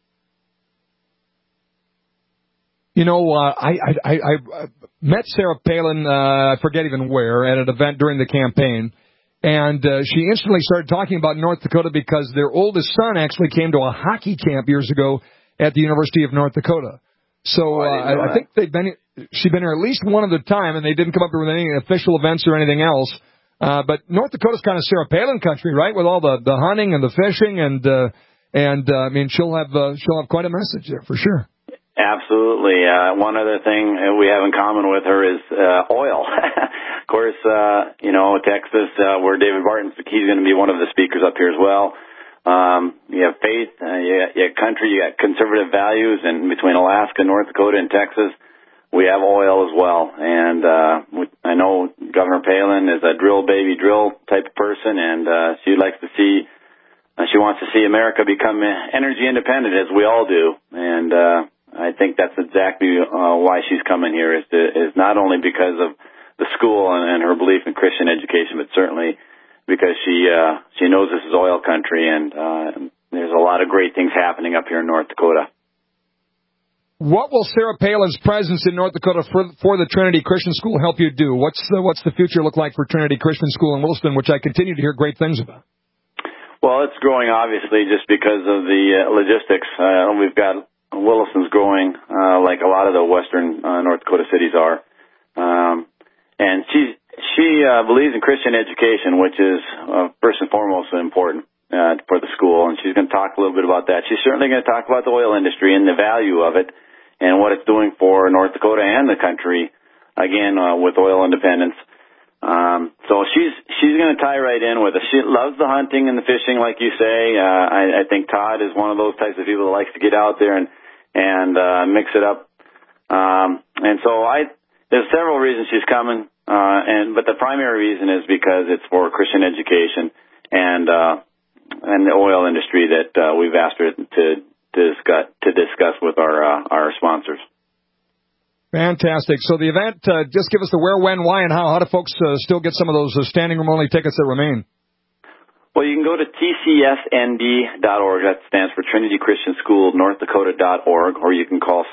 You know, I met Sarah Palin, I forget even where, at an event during the campaign, and she instantly started talking about North Dakota because their oldest son actually came to a hockey camp years ago at the University of North Dakota. So I think she's been here at least one other time, and they didn't come up here with any official events or anything else. But North Dakota's kind of Sarah Palin country, right? With all the hunting and the fishing, and I mean, she'll have quite a message there for sure. Absolutely. One other thing we have in common with her is oil. Of course, Texas, where David Barton's, he's going to be one of the speakers up here as well. You have faith, you got country, you got conservative values, and between Alaska, North Dakota, and Texas, we have oil as well. And I know Governor Palin is a drill baby drill type of person, and she likes to see, she wants to see America become energy independent, as we all do. And I think that's exactly why she's coming here, is not only because of the school and her belief in Christian education, but certainly because she knows this is oil country, and there's a lot of great things happening up here in North Dakota. What will Sarah Palin's presence in North Dakota for the Trinity Christian School help you do? What's the future look like for Trinity Christian School in Williston, which I continue to hear great things about? Well, it's growing, obviously, just because of the logistics. We've got Williston's growing like a lot of the western North Dakota cities are. And she believes in Christian education, which is first and foremost important for the school. And she's going to talk a little bit about that. She's certainly going to talk about the oil industry and the value of it and what it's doing for North Dakota and the country, again, with oil independence. So she's going to tie right in with us. She loves the hunting and the fishing, like you say. I think Todd is one of those types of people that likes to get out there and mix it up. And so there's several reasons she's coming, but the primary reason is because it's for Christian education and the oil industry that we've asked her to discuss with our sponsors. Fantastic. So the event, just give us the where, when, why, and how. How do folks still get some of those standing room only tickets that remain? Well, you can go to tcsnd.org. That stands for Trinity Christian School, NorthDakota.org, or you can call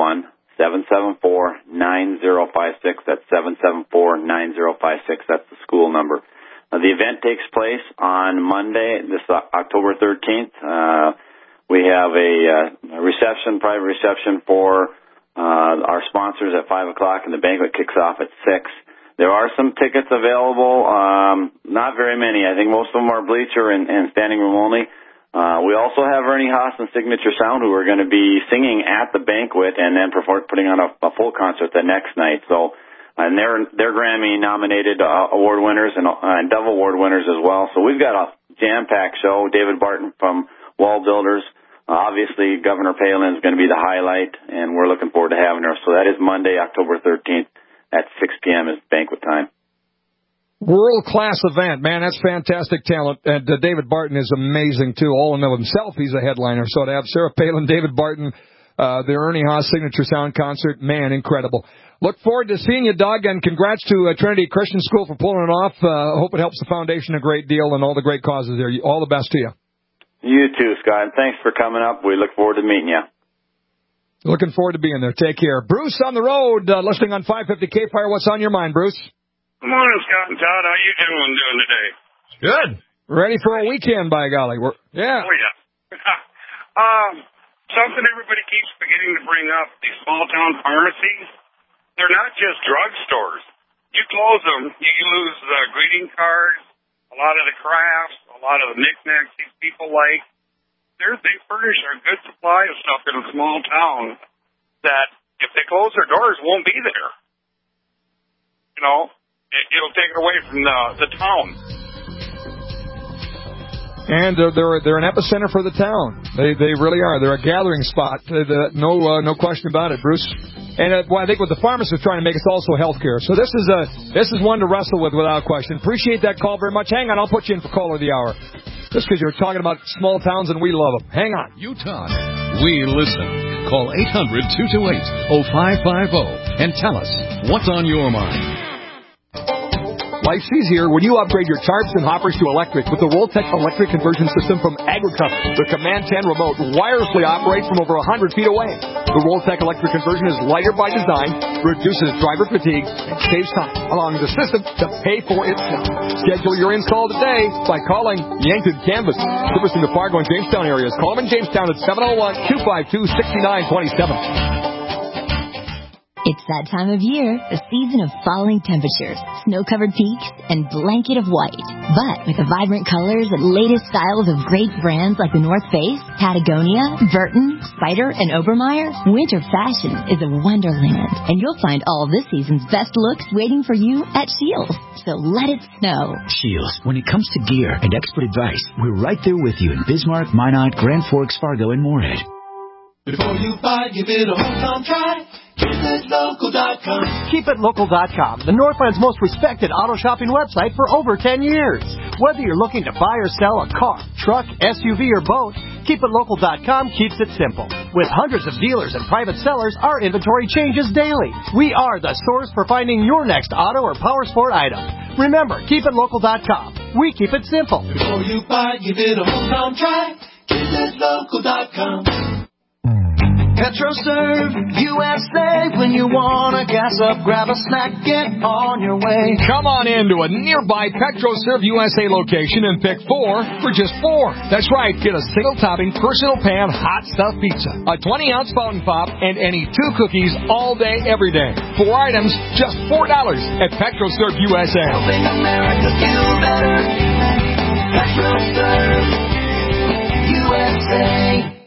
701-774-9056. That's 774-9056. That's the school number. The event takes place on Monday, this October 13th. We have a private reception for our sponsors at 5 o'clock, and the banquet kicks off at 6. There are some tickets available, not very many. I think most of them are bleacher and standing room only. We also have Ernie Haas and Signature Sound, who are going to be singing at the banquet and then putting on a full concert the next night. So, and they're Grammy-nominated award winners and Dove Award winners as well. So we've got a jam-packed show. David Barton from Wall Builders. Obviously, Governor Palin is going to be the highlight, and we're looking forward to having her. So that is Monday, October 13th at 6 p.m. is banquet time. World-class event, man. That's fantastic talent. And David Barton is amazing, too. All in himself, he's a headliner. So to have Sarah Palin, David Barton, the Ernie Haas Signature Sound concert, man, incredible. Look forward to seeing you, Doug, and congrats to Trinity Christian School for pulling it off. I hope it helps the foundation a great deal and all the great causes there. All the best to you. You too, Scott. Thanks for coming up. We look forward to meeting you. Looking forward to being there. Take care. Bruce on the road, listening on 550 K-Fire. What's on your mind, Bruce? Good morning, Scott and Todd. How you gentlemen doing today? Good. Ready for a weekend, by golly. Yeah. Oh, yeah. Something everybody keeps forgetting to bring up, these small-town pharmacies, they're not just drugstores. You close them, you lose the greeting cards, a lot of the crafts, a lot of the knickknacks these people like. They furnish a good supply of stuff in a small town that if they close their doors won't be there. You know, it'll take it away from the town. And they're an epicenter for the town. They really are. They're a gathering spot. No question about it, Bruce. And I think what the pharmacists are trying to make is also healthcare. So this is one to wrestle with without question. Appreciate that call very much. Hang on, I'll put you in for caller of the hour. Just because you're talking about small towns and we love them. Hang on. You talk. We listen. Call 800-228-0550 and tell us what's on your mind. Life's easier when you upgrade your tarps and hoppers to electric with the Roltec electric conversion system from Agricover. The Command 10 remote wirelessly operates from over 100 feet away. The Roltec electric conversion is lighter by design, reduces driver fatigue, and saves time, allowing the system to pay for itself. Schedule your install today by calling Yankton Canvas. Servicing the Fargo and Jamestown areas. Call them in Jamestown at 701-252-6927. It's that time of year, the season of falling temperatures, snow-covered peaks, and blanket of white. But with the vibrant colors and latest styles of great brands like the North Face, Patagonia, Burton, Spyder, and Obermeyer, winter fashion is a wonderland. And you'll find all of this season's best looks waiting for you at Scheels. So let it snow. Scheels, when it comes to gear and expert advice, we're right there with you in Bismarck, Minot, Grand Forks, Fargo, and Moorhead. Before you buy, give it a hometown try. KeepItLocal.com. KeepItLocal.com, the Northland's most respected auto shopping website for over 10 years. Whether you're looking to buy or sell a car, truck, SUV, or boat, KeepItLocal.com keeps it simple. With hundreds of dealers and private sellers, our inventory changes daily. We are the source for finding your next auto or power sport item. Remember, KeepItLocal.com. We keep it simple. Before you buy, give it a hometown try. KeepItLocal.com. PetroServe USA, when you want to gas up, grab a snack, get on your way. Come on in to a nearby PetroServe USA location and pick 4 for just $4. That's right, get a single-topping, personal pan, hot stuff pizza, a 20-ounce fountain pop, and any 2 cookies all day, every day. 4 items, just $4 at PetroServe USA. Helping America feel better. PetroServe USA.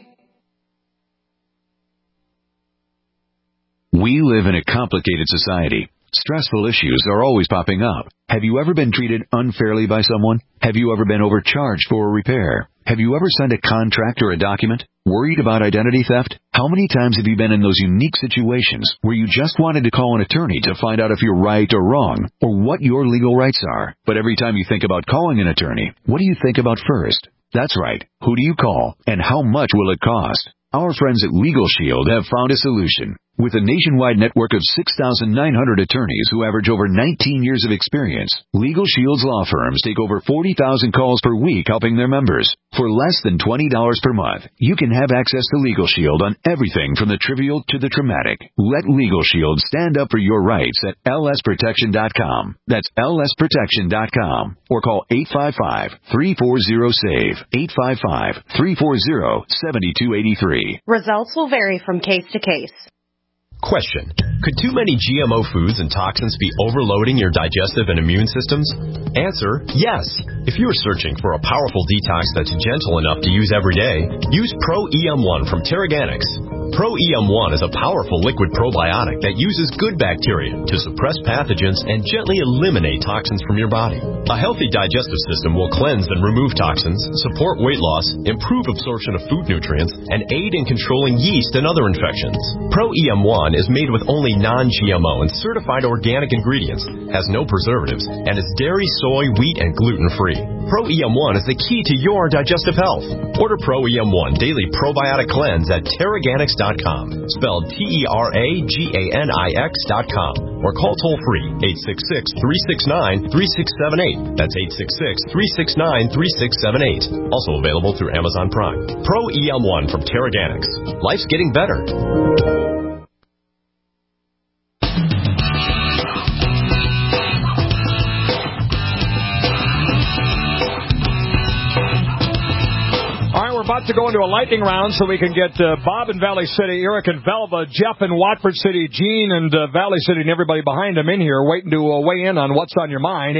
We live in a complicated society. Stressful issues are always popping up. Have you ever been treated unfairly by someone? Have you ever been overcharged for a repair? Have you ever signed a contract or a document? Worried about identity theft? How many times have you been in those unique situations where you just wanted to call an attorney to find out if you're right or wrong, or what your legal rights are? But every time you think about calling an attorney, what do you think about first? That's right. Who do you call, and how much will it cost? Our friends at Legal Shield have found a solution. With a nationwide network of 6,900 attorneys who average over 19 years of experience, Legal Shield's law firms take over 40,000 calls per week helping their members. For less than $20 per month, you can have access to Legal Shield on everything from the trivial to the traumatic. Let Legal Shield stand up for your rights at lsprotection.com. That's lsprotection.com. Or call 855-340-SAVE, 855-340-7283. Results will vary from case to case. Question. Could too many GMO foods and toxins be overloading your digestive and immune systems? Answer, yes. If you are searching for a powerful detox that's gentle enough to use every day, use Pro-EM1 from Terraganics. Pro-EM1 is a powerful liquid probiotic that uses good bacteria to suppress pathogens and gently eliminate toxins from your body. A healthy digestive system will cleanse and remove toxins, support weight loss, improve absorption of food nutrients, and aid in controlling yeast and other infections. Pro-EM1 is made with only non-GMO and certified organic ingredients, has no preservatives, and is dairy, soy, wheat, and gluten-free. Pro-EM1 is the key to your digestive health. Order Pro-EM1 Daily Probiotic Cleanse at Terraganics.com, spelled Terraganix.com, or call toll-free 866-369-3678. That's 866-369-3678. Also available through Amazon Prime. Pro-EM1 from Terraganics. Life's getting better. About to go into a lightning round so we can get Bob in Valley City, Eric in Velva, Jeff in Watford City, Gene and Valley City, and everybody behind them in here waiting to weigh in on what's on your mind.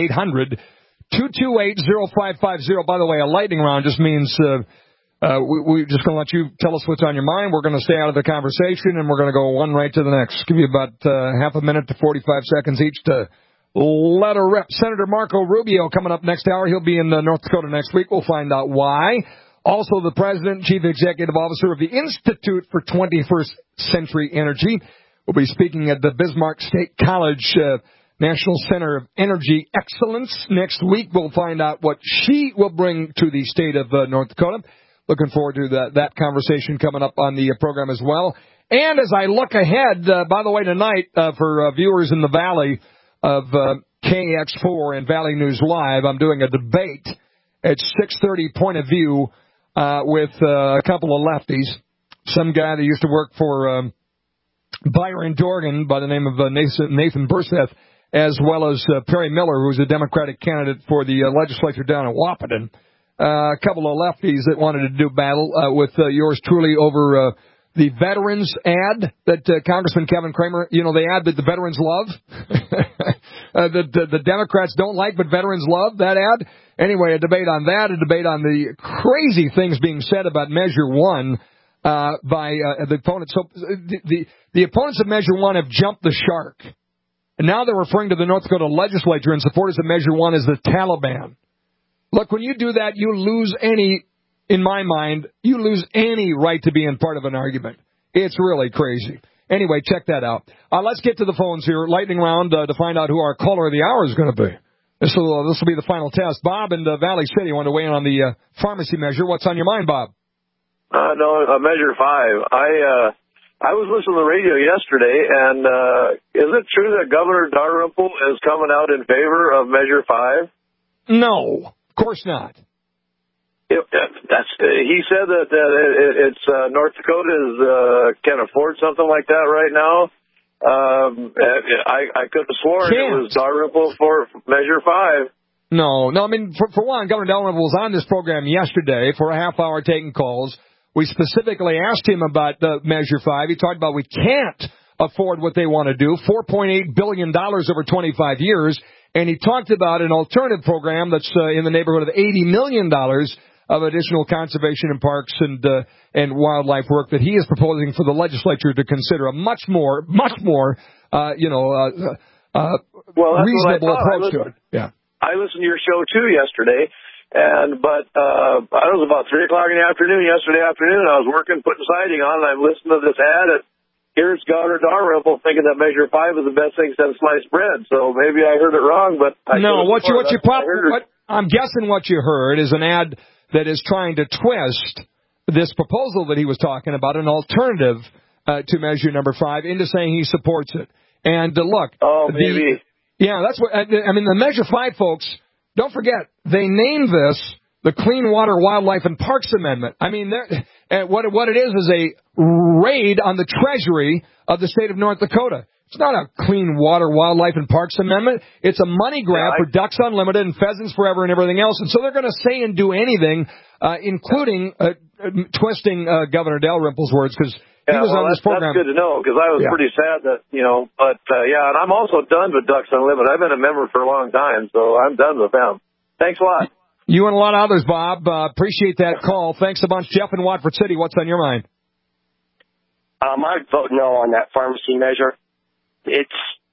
800-228-0550. By the way, a lightning round just means we're just going to let you tell us what's on your mind. We're going to stay out of the conversation, and we're going to go one right to the next. Give you about half a minute to 45 seconds each to let her rip. Senator Marco Rubio coming up next hour. He'll be in North Dakota next week. We'll find out why. Also, the President and Chief Executive Officer of the Institute for 21st Century Energy will be speaking at the Bismarck State College National Center of Energy Excellence next week. We'll find out what she will bring to the state of North Dakota. Looking forward to that conversation coming up on the program as well. And as I look ahead, by the way, tonight for viewers in the Valley of KX4 and Valley News Live. I'm doing a debate at 6:30 Point of View with a couple of lefties. Some guy that used to work for Byron Dorgan by the name of Nathan Burseth, as well as Perry Miller, who's a Democratic candidate for the legislature down in Wahpeton. A couple of lefties that wanted to do battle with yours truly over the veterans ad that Congressman Kevin Cramer, the ad that the veterans love, the Democrats don't like, but veterans love that ad. Anyway, a debate on that, a debate on the crazy things being said about Measure 1 by the opponents. So the opponents of Measure 1 have jumped the shark. And now they're referring to the North Dakota legislature and supporters of Measure 1 as the Taliban. Look, when you do that, you lose any right to be in part of an argument. It's really crazy. Anyway, check that out. Let's get to the phones here. Lightning round to find out who our caller of the hour is going to be. This will be the final test. Bob in Valley City want to weigh in on the pharmacy measure. What's on your mind, Bob? No, Measure 5. I was listening to the radio yesterday, and is it true that Governor Dalrymple is coming out in favor of Measure 5? No, of course not. He said that it's North Dakota can afford something like that right now. I could have sworn it was Dalrymple for Measure 5. No. I mean, for one, Governor Dalrymple was on this program yesterday for a half hour taking calls. We specifically asked him about Measure 5. He talked about we can't afford what they want to do, $4.8 billion over 25 years. And he talked about an alternative program that's in the neighborhood of $80 million of additional conservation and parks and wildlife work that he is proposing for the legislature to consider a much more reasonable approach to it. Yeah. I listened to your show too yesterday, but I was about 3 o'clock in the afternoon yesterday afternoon. I was working, putting siding on, and I'm listening to this ad. And here's Governor Dalrymple thinking that Measure 5 is the best thing since sliced bread. So maybe I heard it wrong, but I'm guessing what you heard is an ad that is trying to twist this proposal that he was talking about, an alternative to Measure Number 5, into saying he supports it. And look, that's what I mean. The Measure 5 folks, don't forget, they named this the Clean Water, Wildlife, and Parks Amendment. I mean, what it is a raid on the treasury of the state of North Dakota. It's not a Clean Water, Wildlife, and Parks Amendment. It's a money grab for Ducks Unlimited and Pheasants Forever and everything else. And so they're going to say and do anything, including twisting Governor Dalrymple's words, because he was on this program. That's good to know, because I was pretty sad that, and I'm also done with Ducks Unlimited. I've been a member for a long time, so I'm done with them. Thanks a lot. You and a lot of others, Bob. Appreciate that call. Thanks a bunch. Jeff in Watford City, what's on your mind? I'd vote no on that pharmacy measure. There's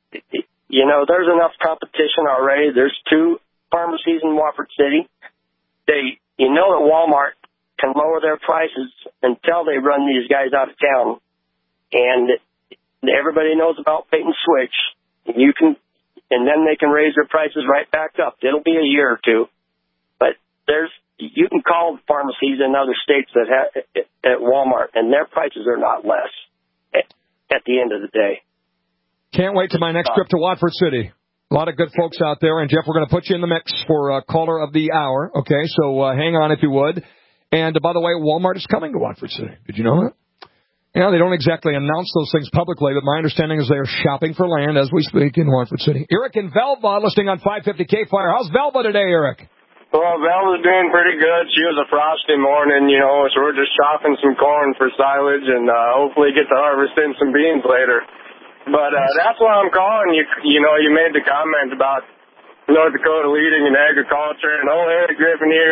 enough competition already. There's 2 pharmacies in Wofford City. That Walmart can lower their prices until they run these guys out of town. And everybody knows about bait and switch. And then they can raise their prices right back up. It'll be a year or 2. But you can call pharmacies in other states that have at Walmart, and their prices are not less at the end of the day. Can't wait to my next trip to Watford City. A lot of good folks out there. And, Jeff, we're going to put you in the mix for caller of the hour. Okay, so hang on if you would. And, by the way, Walmart is coming to Watford City. Did you know that? Yeah, they don't exactly announce those things publicly, but my understanding is they are shopping for land as we speak in Watford City. Eric in Velva, listening on 550 K-Fire. How's Velva today, Eric? Well, Velva's doing pretty good. She was a frosty morning, so we're just chopping some corn for silage and hopefully get to harvest in some beans later. But that's why I'm calling you. You made the comment about North Dakota leading in agriculture. And Eric Griffin here.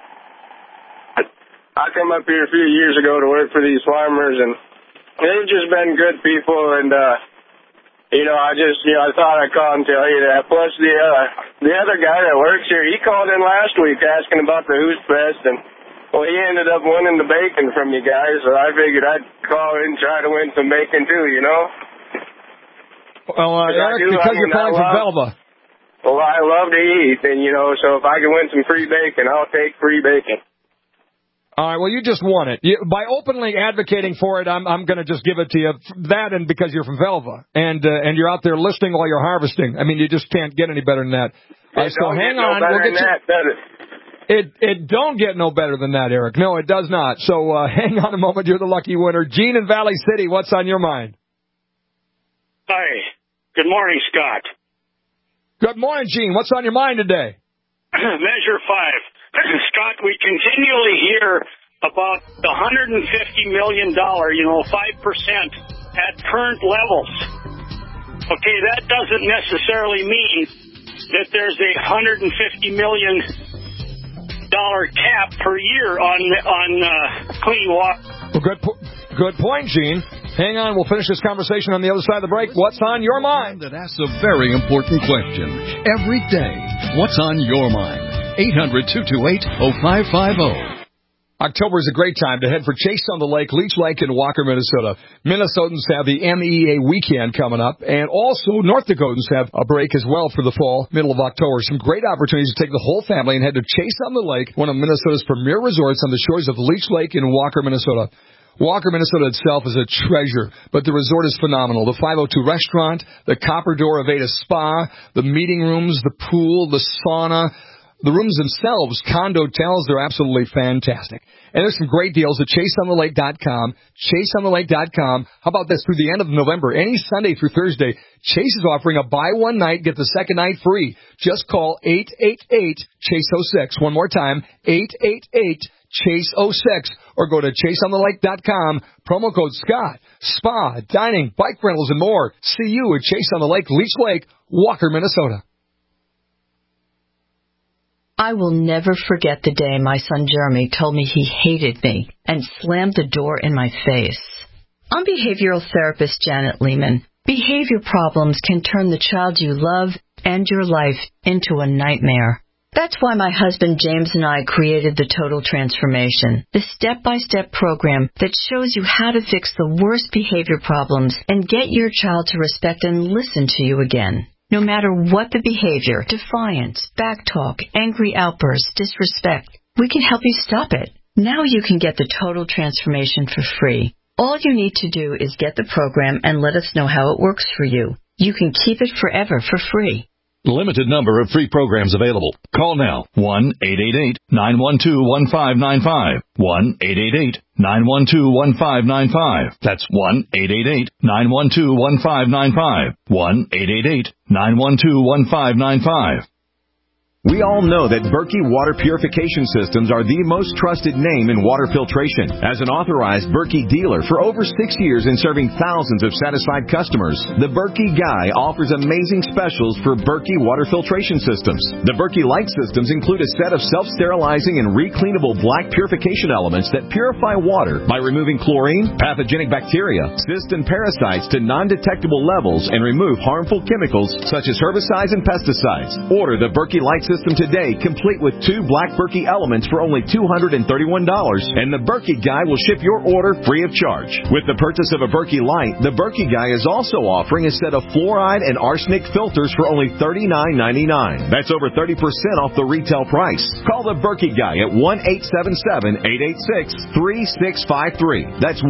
I come up here a few years ago to work for these farmers, and they've just been good people. And I thought I'd call and tell you that. Plus, the other guy that works here, he called in last week asking about the Who's Fest, and he ended up winning the bacon from you guys. So I figured I'd call in and try to win some bacon too. Well, Eric, because you're calling from Velva. Well, I love to eat, and, so if I can win some free bacon, I'll take free bacon. All right, well, you just won it. By openly advocating for it, I'm going to just give it to you. That and because you're from Velva, and you're out there listening while you're harvesting. I mean, you just can't get any better than that. So hang on. It don't get no better than that, Eric. No, it does not. So hang on a moment. You're the lucky winner. Gene in Valley City, what's on your mind? Hi. Good morning, Scott. Good morning, Gene. What's on your mind today? Measure 5. Scott, we continually hear about the $150 million, 5% at current levels. Okay, that doesn't necessarily mean that there's a $150 million cap per year on clean water. Well, good point, Gene. Hang on, we'll finish this conversation on the other side of the break. What's on your mind? That asks a very important question every day. What's on your mind? 800-228-0550. October is a great time to head for Chase on the Lake, Leech Lake in Walker, Minnesota. Minnesotans have the MEA weekend coming up, and also North Dakotans have a break as well for the fall, middle of October. Some great opportunities to take the whole family and head to Chase on the Lake, one of Minnesota's premier resorts on the shores of Leech Lake in Walker, Minnesota. Walker, Minnesota itself is a treasure, but the resort is phenomenal. The 502 restaurant, the Copper Door Aveda Spa, the meeting rooms, the pool, the sauna. The rooms themselves, condo-tels, they're absolutely fantastic. And there's some great deals at ChaseOnTheLake.com, ChaseOnTheLake.com. How about this? Through the end of November, any Sunday through Thursday, Chase is offering a buy one night, get the second night free. Just call 888-CHASE-06. One more time, 888-CHASE-06. Or go to ChaseOnTheLake.com, promo code Scott. Spa, dining, bike rentals, and more. See you at Chase on the Lake, Leech Lake, Walker, Minnesota. I will never forget the day my son Jeremy told me he hated me and slammed the door in my face. I'm behavioral therapist Janet Lehman. Behavior problems can turn the child you love and your life into a nightmare. That's why my husband James and I created the Total Transformation, the step-by-step program that shows you how to fix the worst behavior problems and get your child to respect and listen to you again. No matter what the behavior, defiance, backtalk, angry outbursts, disrespect, we can help you stop it. Now you can get the Total Transformation for free. All you need to do is get the program and let us know how it works for you. You can keep it forever for free. Limited number of free programs available. Call now. 1-888-912-1595. 1-888-912-1595. That's 1-888-912-1595. 1-888-912-1595. We all know that Berkey Water Purification Systems are the most trusted name in water filtration. As an authorized Berkey dealer for over 6 years and serving thousands of satisfied customers, the Berkey Guy offers amazing specials for Berkey Water Filtration Systems. The Berkey Light Systems include a set of self-sterilizing and recleanable black purification elements that purify water by removing chlorine, pathogenic bacteria, cysts, and parasites to non-detectable levels and remove harmful chemicals such as herbicides and pesticides. Order the Berkey Light System today, complete with 2 black Berkey elements for only $231, and the Berkey Guy will ship your order free of charge. With the purchase of a Berkey Light, the Berkey Guy is also offering a set of fluoride and arsenic filters for only $39.99. That's over 30% off the retail price. Call the Berkey Guy at 1-877-886-3653. That's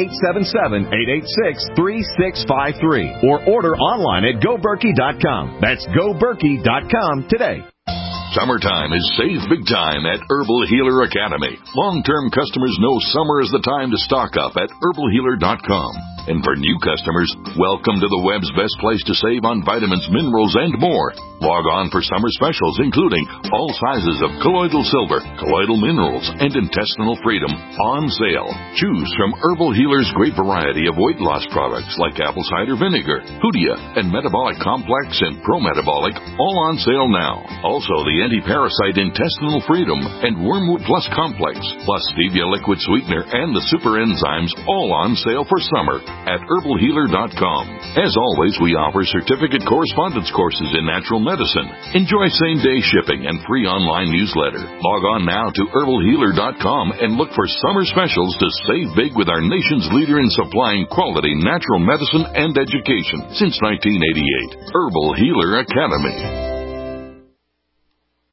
1-877-886-3653. Or order online at GoBerkey.com. That's GoBerkey.com today. Summertime is save big time at Herbal Healer Academy. Long-term customers know summer is the time to stock up at herbalhealer.com. And for new customers, welcome to the web's best place to save on vitamins, minerals, and more. Log on for summer specials, including all sizes of colloidal silver, colloidal minerals, and intestinal freedom on sale. Choose from Herbal Healer's great variety of weight loss products like apple cider vinegar, Hoodia, and Metabolic Complex and Pro-Metabolic, all on sale now. Also, the anti-parasite intestinal freedom and Wormwood Plus Complex, plus Stevia liquid sweetener and the super enzymes, all on sale for summer at herbalhealer.com. As always, we offer certificate correspondence courses in natural medicine. Enjoy same-day shipping and free online newsletter. Log on now to herbalhealer.com and look for summer specials to save big with our nation's leader in supplying quality natural medicine and education since 1988. Herbal Healer Academy.